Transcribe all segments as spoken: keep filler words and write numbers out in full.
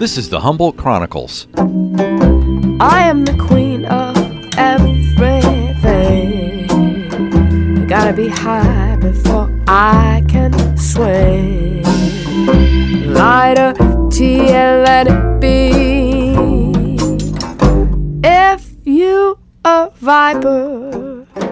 This is the Humboldt Chronicles. I am the queen of everything. I gotta be high before I can swing. Light a tea and let it be. If you a viper.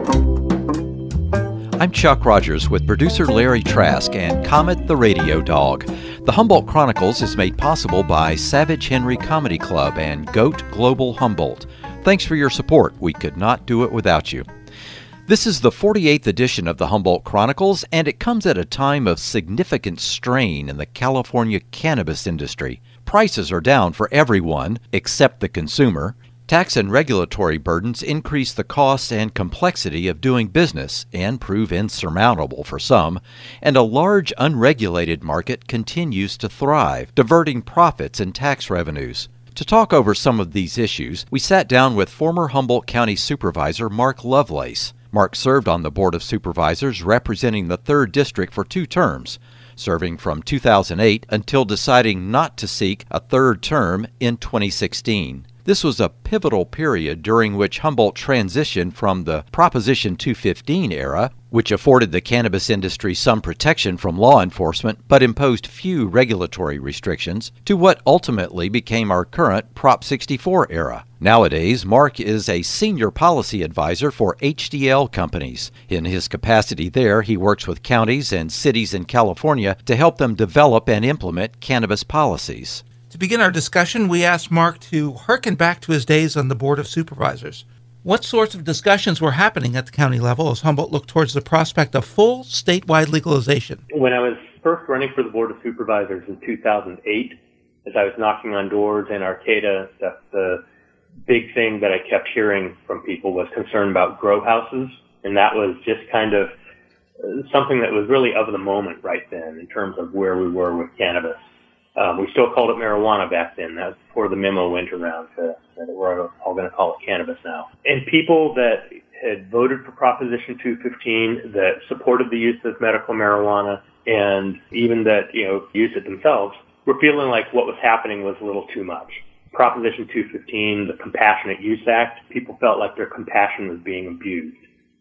I'm Chuck Rogers with producer Larry Trask and Comet the Radio Dog. The Humboldt Chronicles is made possible by Savage Henry Comedy Club and Goat Global Humboldt. Thanks for your support. We could not do it without you. This is the forty-eighth edition of the Humboldt Chronicles, and it comes at a time of significant strain in the California cannabis industry. Prices are down for everyone except the consumer. Tax and regulatory burdens increase the cost and complexity of doing business and prove insurmountable for some, and a large unregulated market continues to thrive, diverting profits and tax revenues. To talk over some of these issues, we sat down with former Humboldt County Supervisor Mark Lovelace. Mark served on the Board of Supervisors representing the third District for two terms, serving from two thousand eight until deciding not to seek a third term in twenty sixteen. This was a pivotal period during which Humboldt transitioned from the Proposition two fifteen era, which afforded the cannabis industry some protection from law enforcement but imposed few regulatory restrictions, to what ultimately became our current Prop sixty-four era. Nowadays, Mark is a senior policy advisor for H D L companies. In his capacity there, he works with counties and cities in California to help them develop and implement cannabis policies. To begin our discussion, we asked Mark to hearken back to his days on the Board of Supervisors. What sorts of discussions were happening at the county level as Humboldt looked towards the prospect of full statewide legalization? When I was first running for the Board of Supervisors in two thousand eight, as I was knocking on doors in Arcata, that the big thing that I kept hearing from people was concern about grow houses, and that was just kind of something that was really of the moment right then in terms of where we were with cannabis. Um, we still called it marijuana back then. That was before the memo went around to, that we're all going to call it cannabis now. And people that had voted for Proposition two fifteen, that supported the use of medical marijuana, and even that, you know, used it themselves, were feeling like what was happening was a little too much. Proposition two fifteen, the Compassionate Use Act, people felt like their compassion was being abused.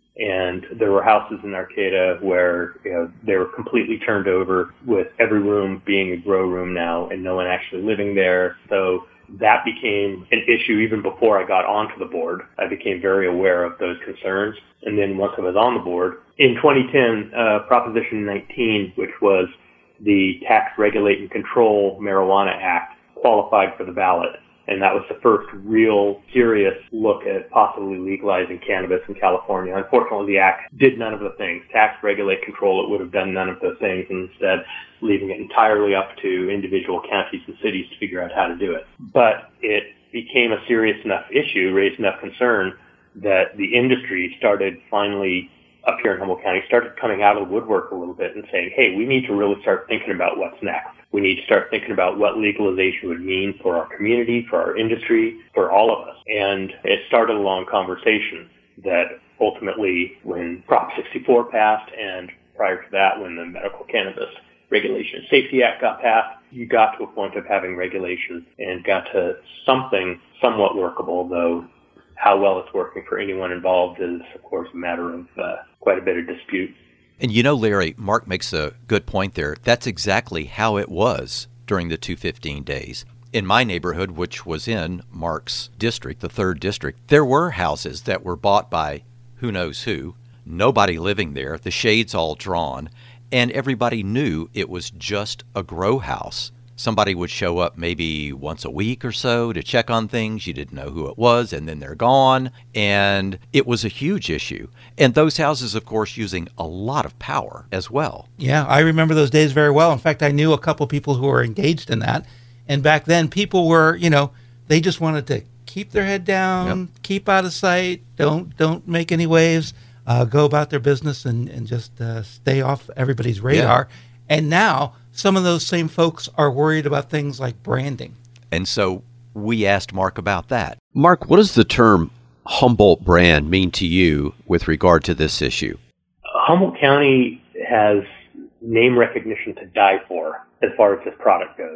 And there were houses in Arcata where, you know, they were completely turned over, with every room being a grow room now and no one actually living there. So that became an issue even before I got onto the board. I became very aware of those concerns. And then once I was on the board, in twenty ten, uh, Proposition nineteen, which was the Tax, Regulate, and Control Marijuana Act, qualified for the ballot. And that was the first real serious look at possibly legalizing cannabis in California. Unfortunately, the act did none of the things. Tax, regulate, control, it would have done none of those things, and instead leaving it entirely up to individual counties and cities to figure out how to do it. But it became a serious enough issue, raised enough concern, that the industry started finally, up here in Humboldt County, started coming out of the woodwork a little bit and saying, hey, we need to really start thinking about what's next. We need to start thinking about what legalization would mean for our community, for our industry, for all of us. And it started a long conversation that ultimately, when Prop sixty-four passed, and prior to that, when the Medical Cannabis Regulation and Safety Act got passed, you got to a point of having regulation and got to something somewhat workable, though how well it's working for anyone involved is, of course, a matter of uh, quite a bit of dispute. And you know, Larry, Mark makes a good point there. That's exactly how it was during the two fifteen days. In my neighborhood, which was in Mark's district, the third district, there were houses that were bought by who knows who, nobody living there, the shades all drawn, and everybody knew it was just a grow house. Somebody would show up maybe once a week or so to check on things. You didn't know who it was, and then they're gone. And it was a huge issue. And those houses, of course, using a lot of power as well. Yeah, I remember those days very well. In fact, I knew a couple people who were engaged in that. And back then, people were, you know, they just wanted to keep their head down, yep. keep out of sight, don't don't make any waves, uh, go about their business and, and just uh, stay off everybody's radar. Yeah. And now some of those same folks are worried about things like branding. And so we asked Mark about that. Mark, what does the term Humboldt brand mean to you with regard to this issue? Humboldt County has name recognition to die for as far as this product goes.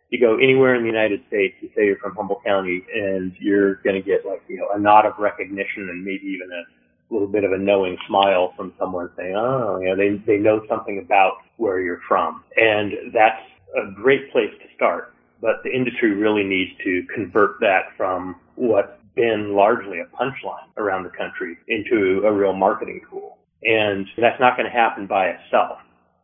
You go anywhere in the United States, you say you're from Humboldt County, and you're going to get like, you know, a nod of recognition and maybe even a little bit of a knowing smile from someone saying, oh, you know, they, they know something about where you're from. And that's a great place to start. But the industry really needs to convert that from what's been largely a punchline around the country into a real marketing tool. And that's not going to happen by itself.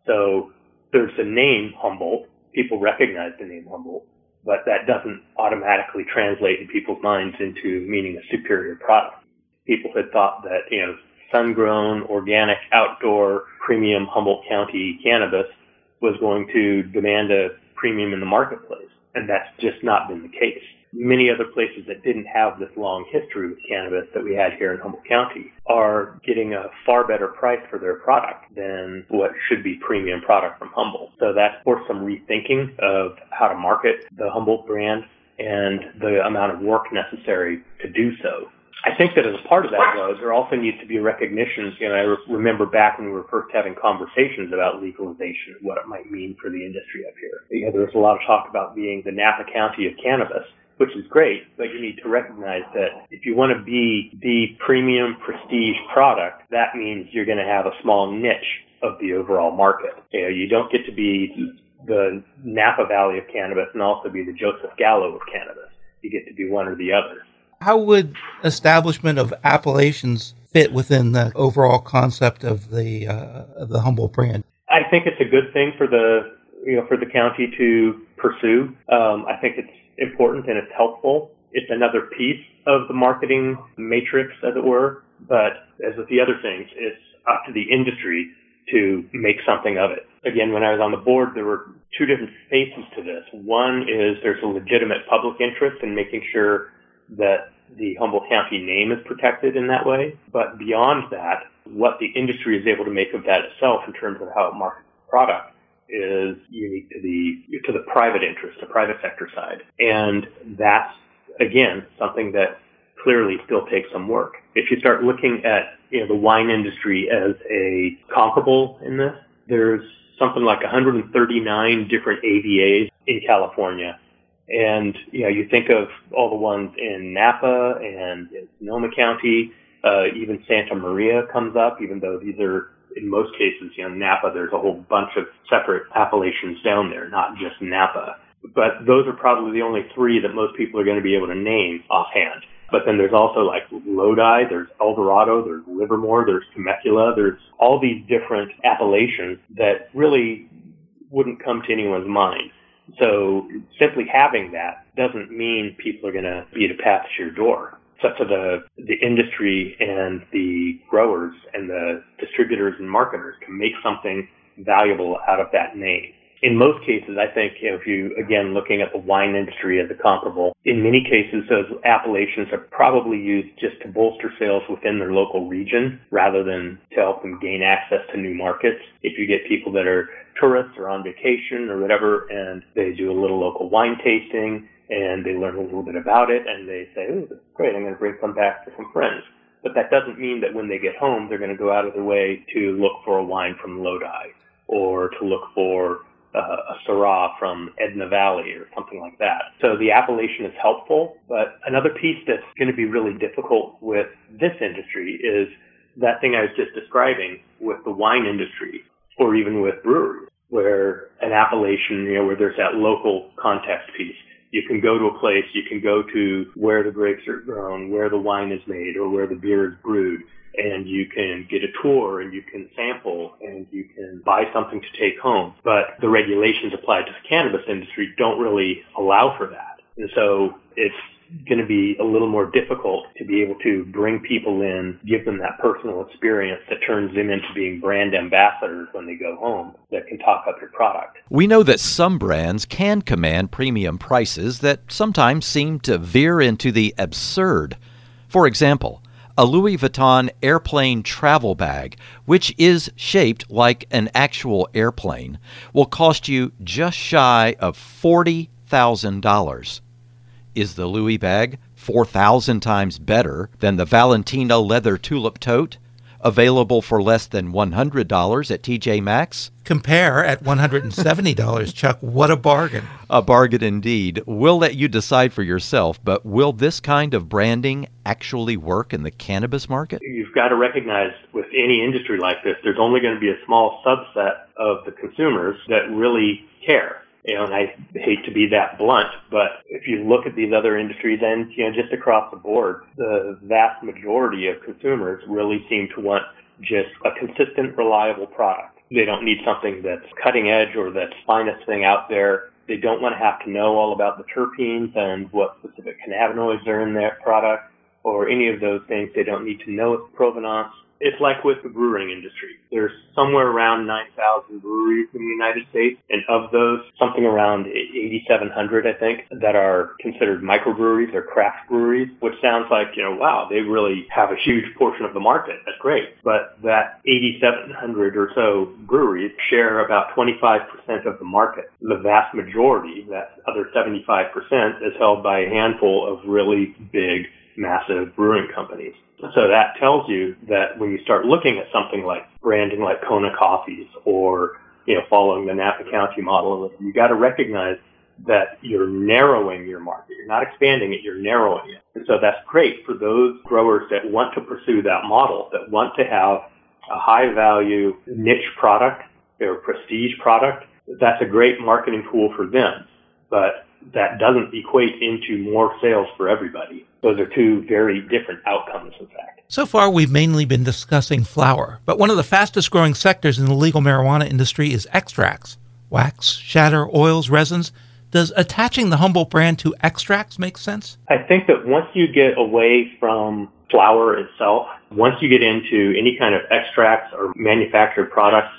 So there's the name Humboldt. People recognize the name Humboldt, but that doesn't automatically translate in people's minds into meaning a superior product. People had thought that, you know, sun-grown, organic, outdoor, premium Humboldt County cannabis was going to demand a premium in the marketplace, and that's just not been the case. Many other places that didn't have this long history with cannabis that we had here in Humboldt County are getting a far better price for their product than what should be premium product from Humboldt. So that's forced some rethinking of how to market the Humboldt brand and the amount of work necessary to do so. I think that as a part of that, though, there also needs to be a recognition. You know, I re- remember back when we were first having conversations about legalization, what it might mean for the industry up here. You know, there was a lot of talk about being the Napa County of cannabis, which is great, but you need to recognize that if you want to be the premium prestige product, that means you're going to have a small niche of the overall market. You know, you don't get to be the Napa Valley of cannabis and also be the Joseph Gallo of cannabis. You get to be one or the other. How would establishment of appellations fit within the overall concept of the uh, of the Humboldt brand? I think it's a good thing for the you know for the county to pursue. Um, I think it's important and it's helpful. It's another piece of the marketing matrix, as it were. But as with the other things, it's up to the industry to make something of it. Again, when I was on the board, there were two different faces to this. One is there's a legitimate public interest in making sure that the Humboldt County name is protected in that way. But beyond that, what the industry is able to make of that itself in terms of how it markets the product is unique to the to the private interest, the private sector side. And that's, again, something that clearly still takes some work. If you start looking at you know the wine industry as a comparable in this, there's something like one hundred thirty-nine different A V As in California. And, you know, you think of all the ones in Napa and in Sonoma County, uh, even Santa Maria comes up, even though these are, in most cases, you know, Napa, there's a whole bunch of separate appellations down there, not just Napa. But those are probably the only three that most people are going to be able to name offhand. But then there's also like Lodi, there's El Dorado, there's Livermore, there's Temecula, there's all these different appellations that really wouldn't come to anyone's mind. So simply having that doesn't mean people are going to beat a path to your door. It's up to the, the industry and the growers and the distributors and marketers to make something valuable out of that name. In most cases, I think, you know, if you, again, looking at the wine industry as a comparable, in many cases, those appellations are probably used just to bolster sales within their local region rather than to help them gain access to new markets. If you get people that are tourists or on vacation or whatever, and they do a little local wine tasting, and they learn a little bit about it, and they say, oh, that's great, I'm going to bring some back for some friends. But that doesn't mean that when they get home, they're going to go out of their way to look for a wine from Lodi or to look for Uh, a Syrah from Edna Valley or something like that. So the appellation is helpful, but another piece that's going to be really difficult with this industry is that thing I was just describing with the wine industry or even with breweries, where an appellation, you know, where there's that local context piece. You can go to a place, you can go to where the grapes are grown, where the wine is made, or where the beer is brewed, and you can get a tour and you can sample and you can buy something to take home. But the regulations applied to the cannabis industry don't really allow for that. And so it's going to be a little more difficult to be able to bring people in, give them that personal experience that turns them into being brand ambassadors when they go home that can talk up your product. We know that some brands can command premium prices that sometimes seem to veer into the absurd. For example, a Louis Vuitton airplane travel bag, which is shaped like an actual airplane, will cost you just shy of forty thousand dollars. Is the Louis bag four thousand times better than the Valentino leather tulip tote? Available for less than one hundred dollars at T J Maxx. Compare at one hundred seventy dollars, Chuck. What a bargain. A bargain indeed. We'll let you decide for yourself, but will this kind of branding actually work in the cannabis market? You've got to recognize with any industry like this, there's only going to be a small subset of the consumers that really care. You know, and I hate to be that blunt, but if you look at these other industries and, you know, just across the board, the vast majority of consumers really seem to want just a consistent, reliable product. They don't need something that's cutting edge or that's finest thing out there. They don't want to have to know all about the terpenes and what specific cannabinoids are in their product or any of those things. They don't need to know its provenance. It's like with the brewing industry. There's somewhere around nine thousand breweries in the United States, and of those, something around eighty-seven hundred, I think, that are considered microbreweries or craft breweries, which sounds like, you know, wow, they really have a huge portion of the market. That's great. But that eighty-seven hundred or so breweries share about twenty-five percent of the market. The vast majority, that other seventy-five percent, is held by a handful of really big, massive brewing companies. So that tells you that when you start looking at something like branding like Kona Coffees or, you know, following the Napa County model, you got to recognize that you're narrowing your market. You're not expanding it, you're narrowing it. And so that's great for those growers that want to pursue that model, that want to have a high value niche product or prestige product. That's a great marketing tool for them. But that doesn't equate into more sales for everybody. Those are two very different outcomes, in fact. So far, we've mainly been discussing flower, but one of the fastest growing sectors in the legal marijuana industry is extracts. Wax, shatter, oils, resins. Does attaching the Humboldt brand to extracts make sense? I think that once you get away from flower itself, once you get into any kind of extracts or manufactured products,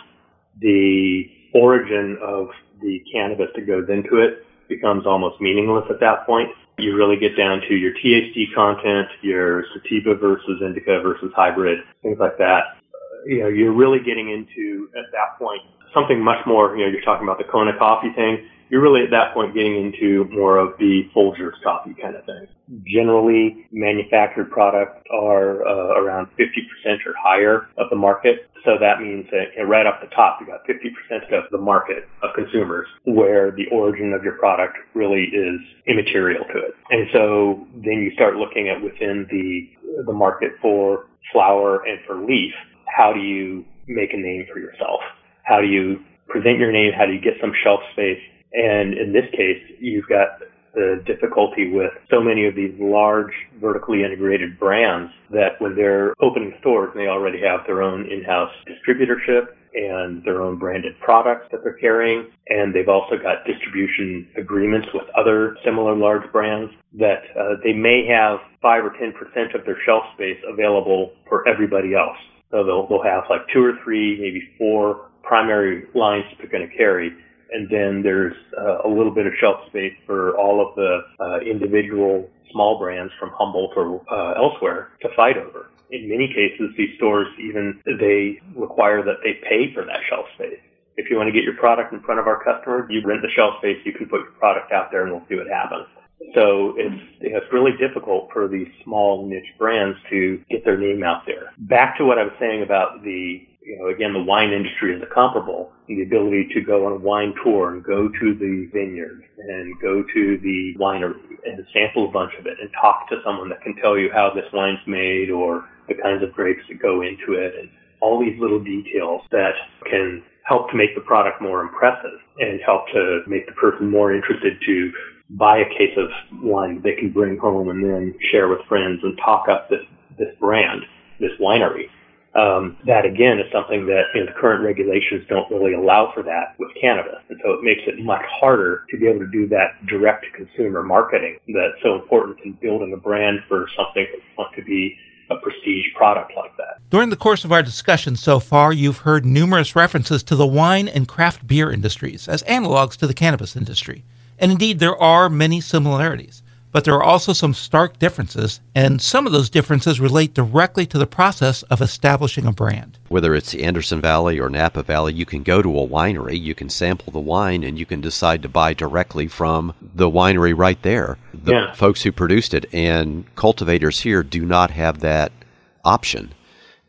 the origin of the cannabis that goes into it becomes almost meaningless at that point. You really get down to your T H C content, your sativa versus indica versus hybrid, things like that. Uh, you know, you're really getting into, at that point, something much more, you know, you're talking about the Kona coffee thing. You're really at that point getting into more of the Folgers coffee kind of thing. Generally, manufactured products are uh, around fifty percent or higher of the market. So that means that, you know, right off the top, you got fifty percent of the market of consumers where the origin of your product really is immaterial to it. And so then you start looking at within the the market for flower and for leaf, how do you make a name for yourself? How do you present your name? How do you get some shelf space? And in this case, you've got the difficulty with so many of these large vertically integrated brands that when they're opening stores, they already have their own in-house distributorship and their own branded products that they're carrying. And they've also got distribution agreements with other similar large brands that uh, they may have five or ten percent of their shelf space available for everybody else. So they'll, they'll have like two or three, maybe four primary lines that they're going to carry. And then there's uh, a little bit of shelf space for all of the uh, individual small brands from Humboldt or uh, elsewhere to fight over. In many cases, these stores even, they require that they pay for that shelf space. If you want to get your product in front of our customers, you rent the shelf space, you can put your product out there and we'll see what happens. So it's, it's really difficult for these small niche brands to get their name out there. Back to what I was saying about the, you know, again, the wine industry is a comparable, the ability to go on a wine tour and go to the vineyard and go to the winery and sample a bunch of it and talk to someone that can tell you how this wine's made or the kinds of grapes that go into it and all these little details that can help to make the product more impressive and help to make the person more interested to buy a case of wine they can bring home and then share with friends and talk up this, this brand, this winery. Um, that again is something that, you know, the current regulations don't really allow for that with cannabis. And so it makes it much harder to be able to do that direct to consumer marketing that's so important in building a brand for something that wants to be a prestige product like that. During the course of our discussion so far, you've heard numerous references to the wine and craft beer industries as analogs to the cannabis industry. And indeed, there are many similarities, but there are also some stark differences, and some of those differences relate directly to the process of establishing a brand. Whether it's Anderson Valley or Napa Valley, you can go to a winery, you can sample the wine, and you can decide to buy directly from the winery right there, the yeah. folks who produced it. And cultivators here do not have that option.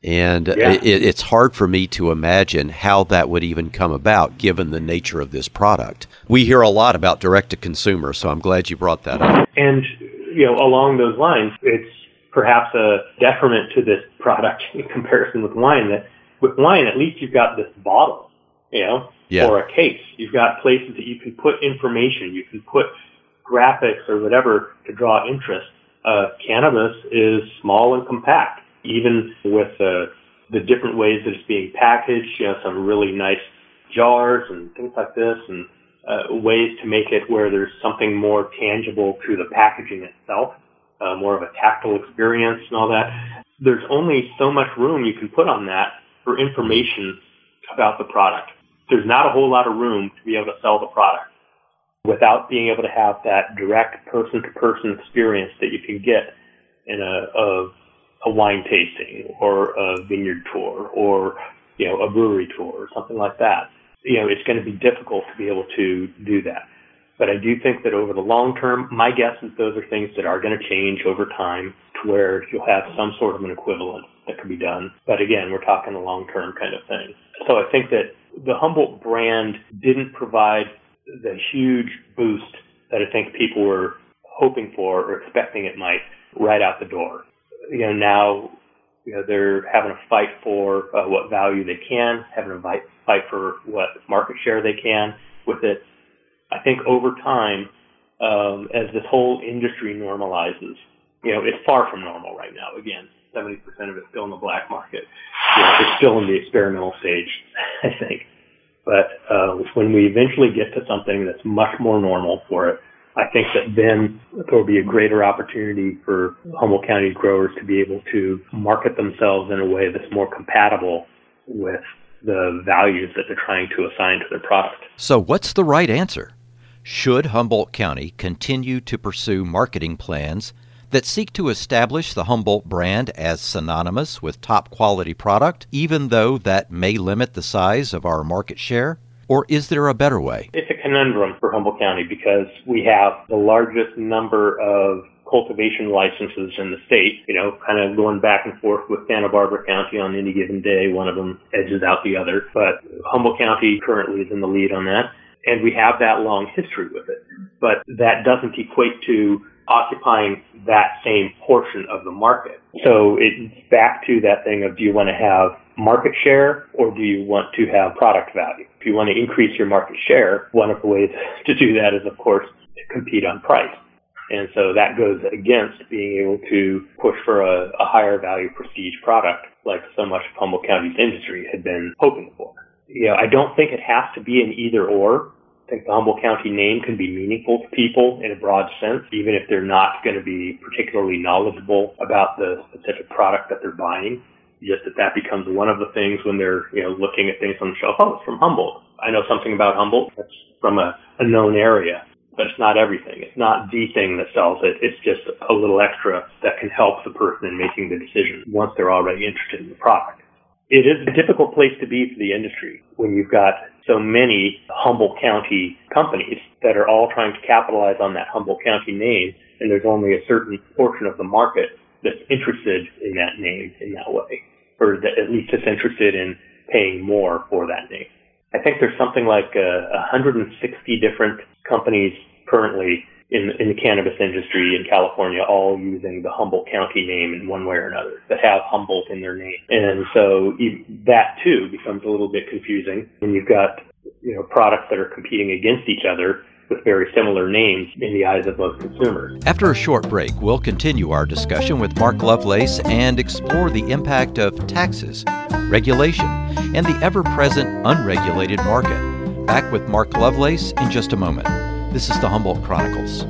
And yeah. it, it's hard for me to imagine how that would even come about given the nature of this product. We hear a lot about direct-to-consumer, so I'm glad you brought that up. And, you know, along those lines, it's perhaps a detriment to this product in comparison with wine that with wine, at least you've got this bottle, you know, yeah. or a case. You've got places that you can put information, you can put graphics or whatever to draw interest. Uh, cannabis is small and compact. Even with uh, the different ways that it's being packaged, you know, some really nice jars and things like this, and uh, ways to make it where there's something more tangible to the packaging itself, uh, more of a tactile experience and all that. There's only so much room you can put on that for information about the product. There's not a whole lot of room to be able to sell the product without being able to have that direct person-to-person experience that you can get in a, a a wine tasting or a vineyard tour or, you know, a brewery tour or something like that. You know, it's going to be difficult to be able to do that. But I do think that over the long term, my guess is those are things that are going to change over time to where you'll have some sort of an equivalent that can be done. But again, we're talking a long-term kind of thing. So I think that the Humboldt brand didn't provide the huge boost that I think people were hoping for or expecting it might right out the door. You know, now, you know, they're having a fight for uh, what value they can, having a fight, fight for what market share they can with it. I think over time, um, as this whole industry normalizes, you know, it's far from normal right now. Again, seventy percent of it's still in the black market. You know, it's still in the experimental stage, I think. But uh, when we eventually get to something that's much more normal for it, I think that then there will be a greater opportunity for Humboldt County growers to be able to market themselves in a way that's more compatible with the values that they're trying to assign to their product. So what's the right answer? Should Humboldt County continue to pursue marketing plans that seek to establish the Humboldt brand as synonymous with top quality product, even though that may limit the size of our market share? Or is there a better way? It's a conundrum for Humboldt County because we have the largest number of cultivation licenses in the state, you know, kind of going back and forth with Santa Barbara County on any given day. One of them edges out the other. But Humboldt County currently is in the lead on that. And we have that long history with it. But that doesn't equate to occupying that same portion of the market. So it's back to that thing of, do you want to have market share or do you want to have product value? If you want to increase your market share, one of the ways to do that is, of course, to compete on price. And so that goes against being able to push for a, a higher value prestige product like so much of Humboldt County's industry had been hoping for. You know, I don't think it has to be an either or. I think the Humboldt County name can be meaningful to people in a broad sense, even if they're not going to be particularly knowledgeable about the specific product that they're buying. Just that that becomes one of the things when they're, you know, looking at things on the shelf. Oh, it's from Humboldt. I know something about Humboldt. That's from a, a known area, but it's not everything. It's not the thing that sells it. It's just a little extra that can help the person in making the decision once they're already interested in the product. It is a difficult place to be for the industry when you've got so many Humboldt County companies that are all trying to capitalize on that Humboldt County name, and there's only a certain portion of the market that's interested in that name in that way, or that at least is interested in paying more for that name. I think there's something like uh, one hundred sixty different companies currently in, in the cannabis industry in California, all using the Humboldt County name in one way or another, that have Humboldt in their name. And so that too becomes a little bit confusing when you've got, you know, products that are competing against each other with very similar names in the eyes of most consumers. After a short break, we'll continue our discussion with Mark Lovelace and explore the impact of taxes, regulation, and the ever-present unregulated market. Back with Mark Lovelace in just a moment. This is the Humboldt Chronicles.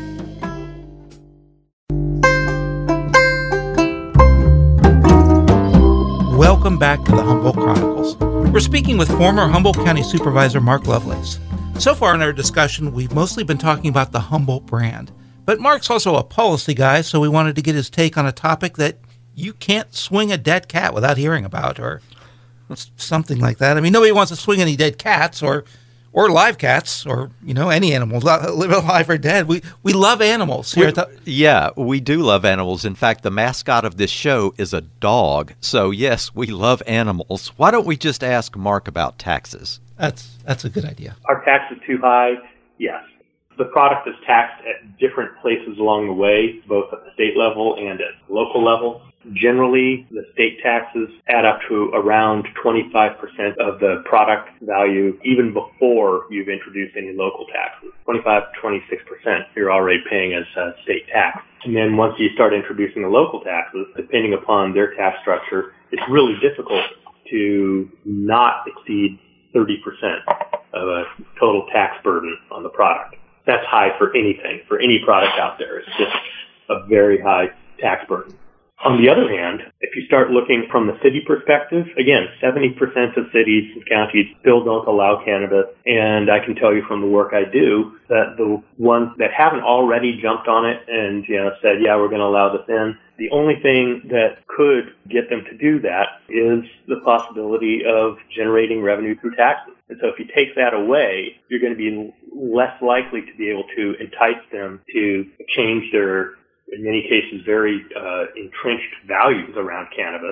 Welcome back to the Humboldt Chronicles. We're speaking with former Humboldt County Supervisor Mark Lovelace. So far in our discussion, we've mostly been talking about the Humboldt brand. But Mark's also a policy guy, so we wanted to get his take on a topic that you can't swing a dead cat without hearing about, or something like that. I mean, nobody wants to swing any dead cats or or live cats, or, you know, any animals, live alive or dead. We we love animals here we, at the... Yeah, we do love animals. In fact, the mascot of this show is a dog. So, yes, we love animals. Why don't we just ask Mark about taxes? That's that's a good idea. Are taxes too high? Yes. The product is taxed at different places along the way, both at the state level and at the local level. Generally, the state taxes add up to around twenty-five percent of the product value, even before you've introduced any local taxes. twenty-five to twenty-six percent you're already paying as uh, state tax. And then once you start introducing the local taxes, depending upon their tax structure, it's really difficult to not exceed thirty percent of a total tax burden on the product. That's high for anything, for any product out there. It's just a very high tax burden. On the other hand, if you start looking from the city perspective, again, seventy percent of cities and counties still don't allow cannabis. And I can tell you from the work I do that the ones that haven't already jumped on it and, you know, said, yeah, we're going to allow this in, the only thing that could get them to do that is the possibility of generating revenue through taxes. And so if you take that away, you're going to be less likely to be able to entice them to change their, in many cases, very uh, entrenched values around cannabis.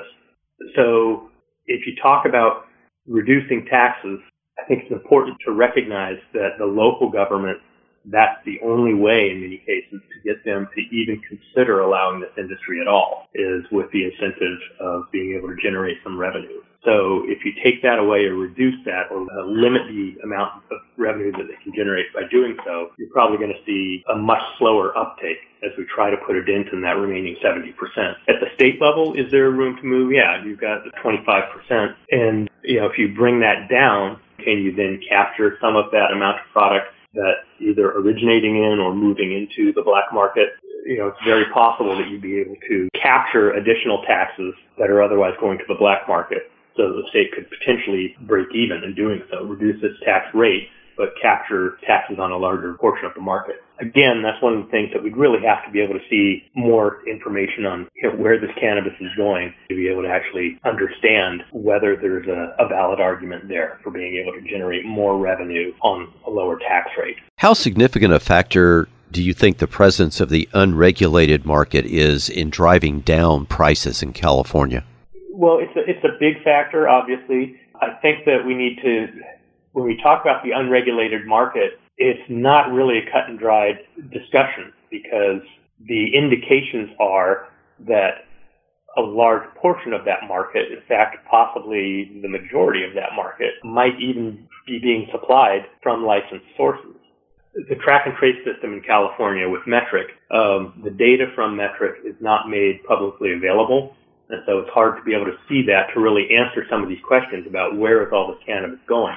So if you talk about reducing taxes, I think it's important to recognize that the local government, that's the only way in many cases to get them to even consider allowing this industry at all, is with the incentive of being able to generate some revenue. So if you take that away or reduce that or uh, limit the amount of revenue that they can generate by doing so, you're probably going to see a much slower uptake as we try to put a dent in that remaining seventy percent. At the state level, is there room to move? Yeah, you've got the twenty-five percent. And, you know, if you bring that down, can you then capture some of that amount of product that either originating in or moving into the black market? You know, it's very possible that you'd be able to capture additional taxes that are otherwise going to the black market. So the state could potentially break even in doing so, reduce its tax rate, but capture taxes on a larger portion of the market. Again, that's one of the things that we'd really have to be able to see more information on, you know, where this cannabis is going to be able to actually understand whether there's a, a valid argument there for being able to generate more revenue on a lower tax rate. How significant a factor do you think the presence of the unregulated market is in driving down prices in California? Well, it's a, it's a big factor, obviously. I think that we need to, when we talk about the unregulated market, it's not really a cut and dried discussion because the indications are that a large portion of that market, in fact, possibly the majority of that market, might even be being supplied from licensed sources. The track and trace system in California with Metrc, um, the data from Metrc is not made publicly available. And so it's hard to be able to see that to really answer some of these questions about where is all this cannabis going.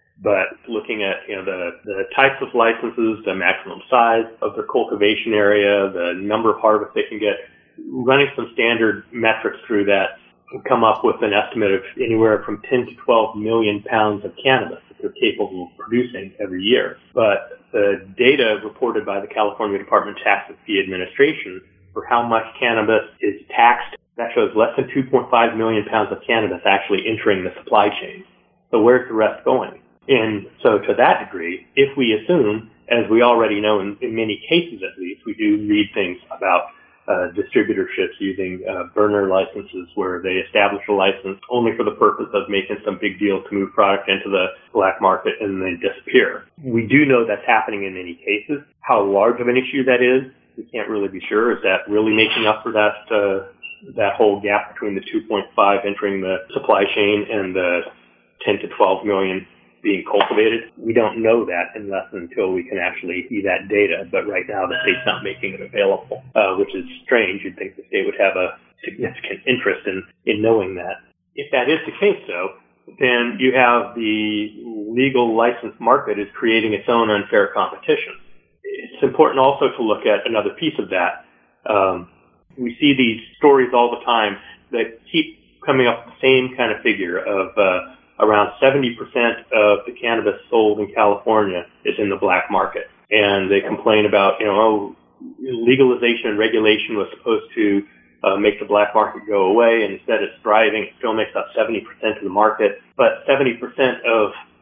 But looking at, you know, the, the types of licenses, the maximum size of their cultivation area, the number of harvests they can get, running some standard metrics through that will come up with an estimate of anywhere from ten to twelve million pounds of cannabis that they're capable of producing every year. But the data reported by the California Department of Tax and Fee Administration for how much cannabis is taxed, that shows less than two point five million pounds of cannabis actually entering the supply chain. So where's the rest going? And so to that degree, if we assume, as we already know in, in many cases at least, we do read things about uh, distributorships using uh, burner licenses where they establish a license only for the purpose of making some big deal to move product into the black market and then disappear. We do know that's happening in many cases. How large of an issue that is, we can't really be sure. Is that really making up for that uh, that whole gap between the two point five entering the supply chain and the ten to twelve million being cultivated? We don't know that unless until we can actually see that data. But right now, the state's not making it available, uh, which is strange. You'd think the state would have a significant interest in, in knowing that. If that is the case, though, then you have the legal licensed market is creating its own unfair competition. It's important also to look at another piece of that. Um, we see these stories all the time that keep coming up with the same kind of figure of uh, around seventy percent of the cannabis sold in California is in the black market. And they complain about, you know, oh, legalization and regulation was supposed to uh, make the black market go away, and instead it's thriving. It still makes up seventy percent of the market. But seventy percent of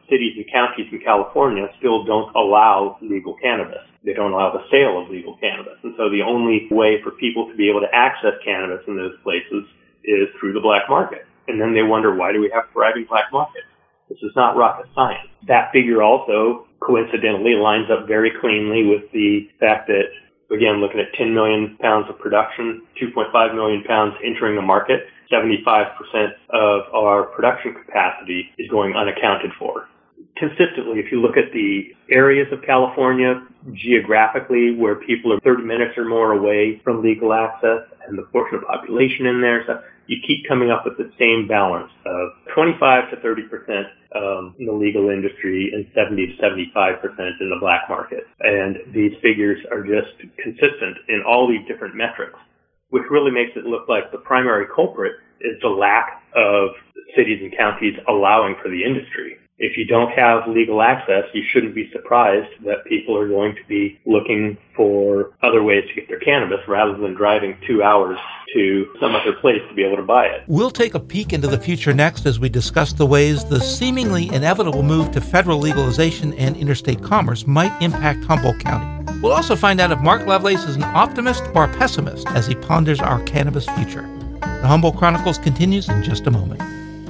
cities and counties in California still don't allow legal cannabis. They don't allow the sale of legal cannabis. And so the only way for people to be able to access cannabis in those places is through the black market. And then they wonder, why do we have a thriving black market? This is not rocket science. That figure also coincidentally lines up very cleanly with the fact that, again, looking at ten million pounds of production, two point five million pounds entering the market, seventy-five percent of our production capacity is going unaccounted for. Consistently, if you look at the areas of California geographically where people are thirty minutes or more away from legal access and the portion of population in there, so you keep coming up with the same balance of twenty-five to thirty percent um, in the legal industry and seventy to seventy-five percent in the black market. And these figures are just consistent in all these different metrics, which really makes it look like the primary culprit is the lack of cities and counties allowing for the industry. If you don't have legal access, you shouldn't be surprised that people are going to be looking for other ways to get their cannabis rather than driving two hours to some other place to be able to buy it. We'll take a peek into the future next as we discuss the ways the seemingly inevitable move to federal legalization and interstate commerce might impact Humboldt County. We'll also find out if Mark Lovelace is an optimist or a pessimist as he ponders our cannabis future. The Humboldt Chronicles continues in just a moment.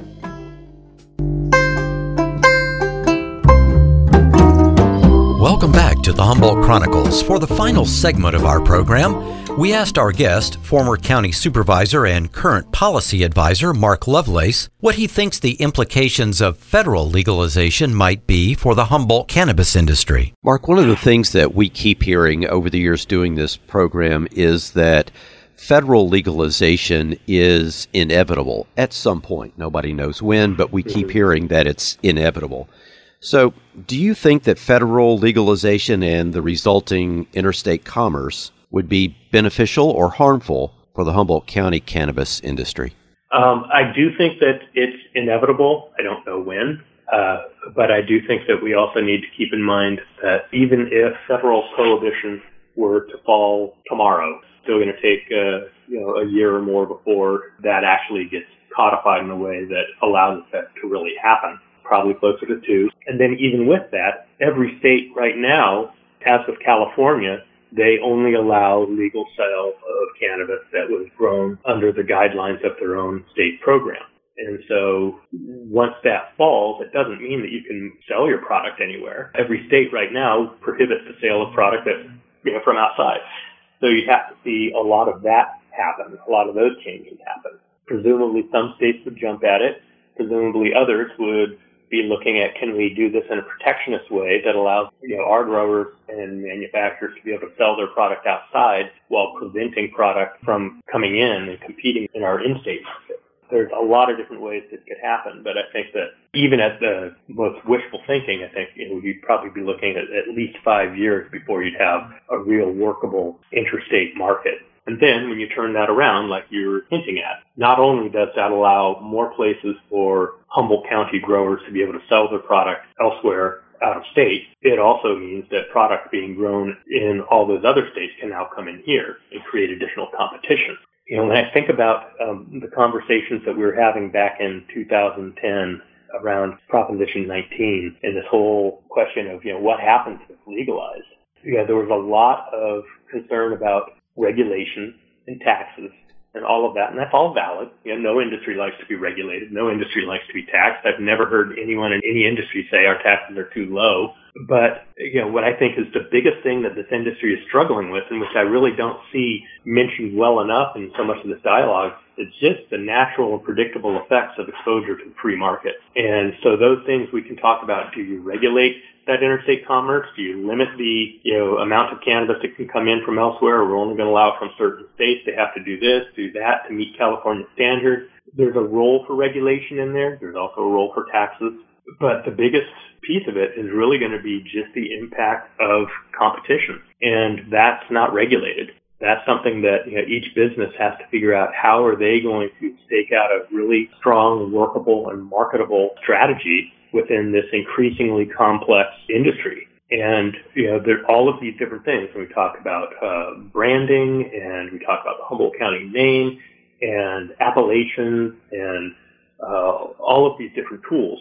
Welcome back to the Humboldt Chronicles. For the final segment of our program, we asked our guest, former county supervisor and current policy advisor Mark Lovelace, what he thinks the implications of federal legalization might be for the Humboldt cannabis industry. Mark, one of the things that we keep hearing over the years doing this program is that federal legalization is inevitable at some point. Nobody knows when, but we keep hearing that it's inevitable. So, do you think that federal legalization and the resulting interstate commerce would be beneficial or harmful for the Humboldt County cannabis industry? Um, I do think that it's inevitable. I don't know when, uh, but I do think that we also need to keep in mind that even if federal prohibition were to fall tomorrow, it's still going to take uh, you know a year or more before that actually gets codified in a way that allows that to really happen. Probably closer to two. And then even with that, every state right now, as with California, they only allow legal sale of cannabis that was grown under the guidelines of their own state program. And so once that falls, it doesn't mean that you can sell your product anywhere. Every state right now prohibits the sale of product that, you know, from outside. So you have to see a lot of that happen, a lot of those changes happen. Presumably some states would jump at it. Presumably others would be looking at, can we do this in a protectionist way that allows, you know, our growers and manufacturers to be able to sell their product outside while preventing product from coming in and competing in our in-state market. There's a lot of different ways this could happen, but I think that even at the most wishful thinking, I think, you know, you'd probably be looking at at least five years before you'd have a real workable interstate market. And then when you turn that around, like you're hinting at, not only does that allow more places for Humboldt County growers to be able to sell their product elsewhere out of state, it also means that product being grown in all those other states can now come in here and create additional competition. You know, when I think about um, the conversations that we were having back in two thousand ten around Proposition nineteen and this whole question of, you know, what happens if it's legalized? Yeah, there was a lot of concern about regulation and taxes and all of that, and that's all valid. You know, no industry likes to be regulated. No industry likes to be taxed. I've never heard anyone in any industry say our taxes are too low. But, you know, what I think is the biggest thing that this industry is struggling with, and which I really don't see mentioned well enough in so much of this dialogue, is just the natural and predictable effects of exposure to the free market. And so those things we can talk about. Do you regulate that interstate commerce? Do you limit the, you know, amount of cannabis that can come in from elsewhere? We're only going to allow from certain states. They have to do this, do that to meet California standards. There's a role for regulation in there. There's also a role for taxes. But the biggest piece of it is really going to be just the impact of competition. And that's not regulated. That's something that, you know, each business has to figure out how are they going to stake out a really strong, workable, and marketable strategy within this increasingly complex industry. And, you know, there are all of these different things. When we talk about uh, branding, and we talk about the Humboldt County name and appellations and uh, all of these different tools,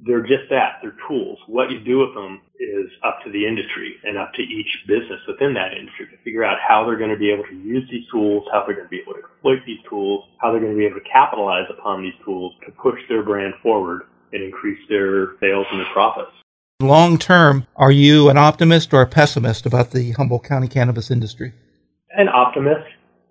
they're just that. They're tools. What you do with them is up to the industry and up to each business within that industry to figure out how they're going to be able to use these tools, how they're going to be able to exploit these tools, how they're going to be able to capitalize upon these tools to push their brand forward and increase their sales and their profits. Long term, are you an optimist or a pessimist about the Humboldt County cannabis industry? An optimist,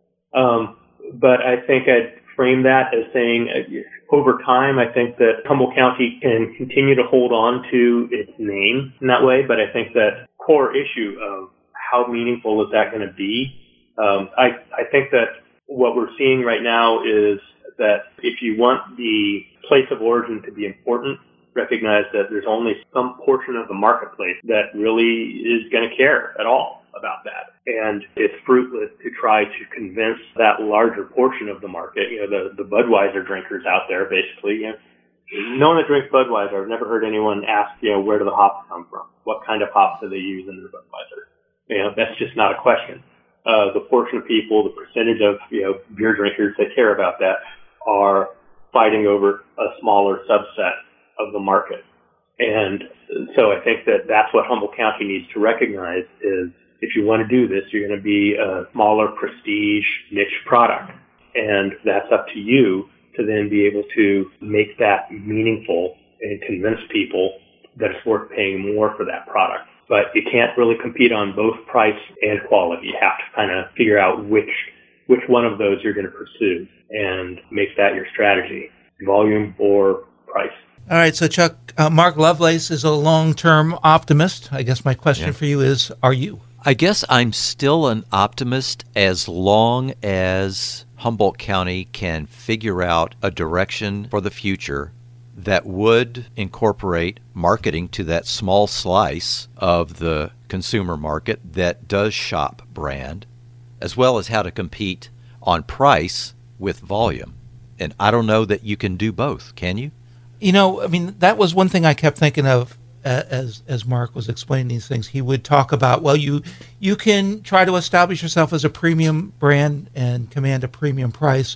um, but I think I'd frame that as saying uh, over time, I think that Humboldt County can continue to hold on to its name in that way, but I think that core issue of how meaningful is that going to be, um, I, I think that what we're seeing right now is that if you want the place of origin to be important, recognize that there's only some portion of the marketplace that really is going to care at all about that. And it's fruitless to try to convince that larger portion of the market, you know, the, the Budweiser drinkers out there, basically. You know, no one that drinks Budweiser, I've never heard anyone ask, you know, where do the hops come from? What kind of hops do they use in their Budweiser? You know, that's just not a question. Uh, the portion of people, the percentage of, you know, beer drinkers that care about that are fighting over a smaller subset of the market. And so I think that that's what Humboldt County needs to recognize is if you want to do this, you're going to be a smaller prestige niche product. And that's up to you to then be able to make that meaningful and convince people that it's worth paying more for that product. But you can't really compete on both price and quality. You have to kind of figure out which which one of those you're going to pursue and make that your strategy, volume or price. All right, so Chuck, uh, Mark Lovelace is a long-term optimist. I guess my question yeah. for you is, are you? I guess I'm still an optimist as long as Humboldt County can figure out a direction for the future that would incorporate marketing to that small slice of the consumer market that does shop brand, as well as how to compete on price with volume. And I don't know that you can do both, can you? You know, I mean, that was one thing I kept thinking of uh, as as Mark was explaining these things. He would talk about, well, you you can try to establish yourself as a premium brand and command a premium price,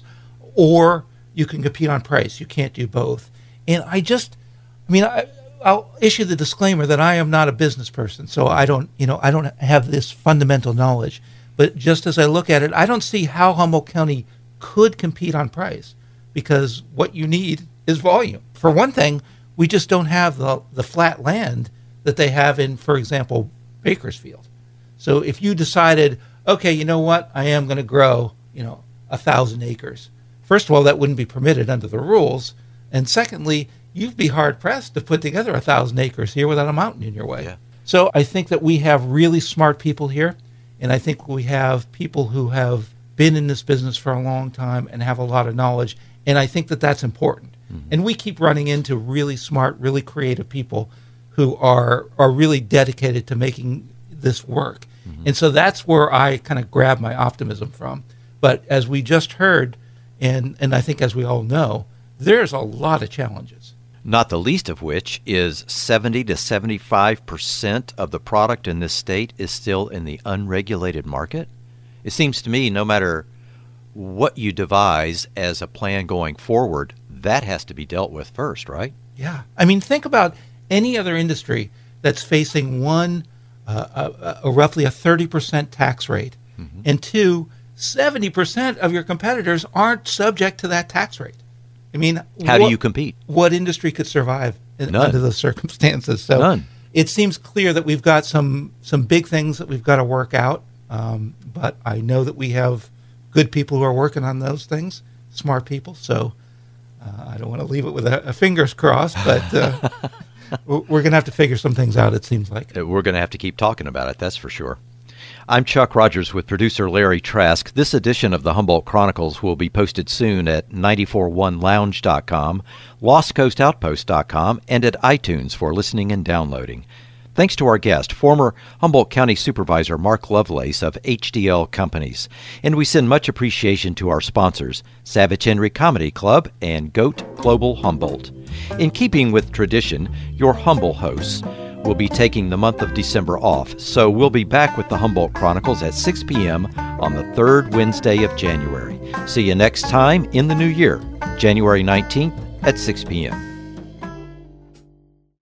or you can compete on price. You can't do both. And I just, I mean, I, I'll issue the disclaimer that I am not a business person, so I don't, you know, I don't have this fundamental knowledge. But just as I look at it, I don't see how Humboldt County could compete on price, because what you need is volume. For one thing, we just don't have the, the flat land that they have in, for example, Bakersfield. So if you decided, okay, you know what, I am going to grow, you know, a thousand acres. First of all, that wouldn't be permitted under the rules. And secondly, you'd be hard pressed to put together a thousand acres here without a mountain in your way. Yeah. So I think that we have really smart people here. And I think we have people who have been in this business for a long time and have a lot of knowledge. And I think that that's important. Mm-hmm. And we keep running into really smart, really creative people who are are really dedicated to making this work. Mm-hmm. And so that's where I kind of grab my optimism from. But as we just heard, and, and I think as we all know, there's a lot of challenges. Not the least of which is seventy to seventy-five percent of the product in this state is still in the unregulated market. It seems to me no matter what you devise as a plan going forward, that has to be dealt with first, right? Yeah. I mean, think about any other industry that's facing one, uh, a, a roughly a thirty percent tax rate, mm-hmm. and two, seventy percent of your competitors aren't subject to that tax rate. I mean, how what, do you compete? What industry could survive in, None. under those circumstances? So None. It seems clear that we've got some some big things that we've got to work out. Um, but I know that we have good people who are working on those things, smart people. So uh, I don't want to leave it with a, a fingers crossed, but uh, we're going to have to figure some things out, it seems like. We're going to have to keep talking about it, that's for sure. I'm Chuck Rogers with producer Larry Trask. This edition of the Humboldt Chronicles will be posted soon at nine four one lounge dot com, lost coast outpost dot com, and at iTunes for listening and downloading. Thanks to our guest, former Humboldt County Supervisor Mark Lovelace of H D L Companies. And we send much appreciation to our sponsors, Savage Henry Comedy Club and Goat Global Humboldt. In keeping with tradition, your humble hosts will be taking the month of December off, so we'll be back with the Humboldt Chronicles at six p.m. on the third Wednesday of January. See you next time in the new year, January nineteenth at six p.m.